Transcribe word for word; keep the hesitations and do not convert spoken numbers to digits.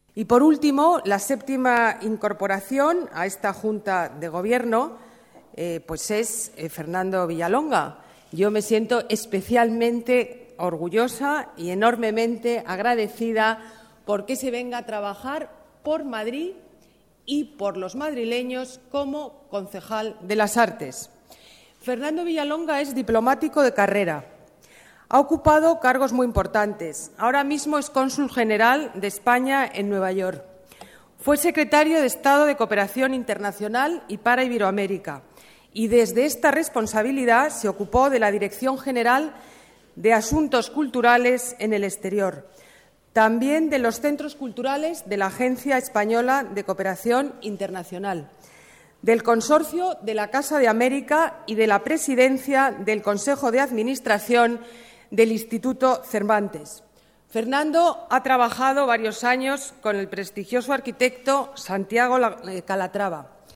Y, por último, la séptima incorporación a esta Junta de Gobierno eh, pues es eh, Fernando Villalonga. Yo me siento especialmente orgullosa y enormemente agradecida porque se venga a trabajar por Madrid y por los madrileños como concejal de las Artes. Fernando Villalonga es diplomático de carrera. Ha ocupado cargos muy importantes. Ahora mismo es cónsul general de España en Nueva York. Fue secretario de Estado de Cooperación Internacional y para Iberoamérica. Y desde esta responsabilidad se ocupó de la Dirección General de Asuntos Culturales en el Exterior, también de los centros culturales de la Agencia Española de Cooperación Internacional, del Consorcio de la Casa de América y de la presidencia del Consejo de Administración del Instituto Cervantes. Fernando ha trabajado varios años con el prestigioso arquitecto Santiago Calatrava.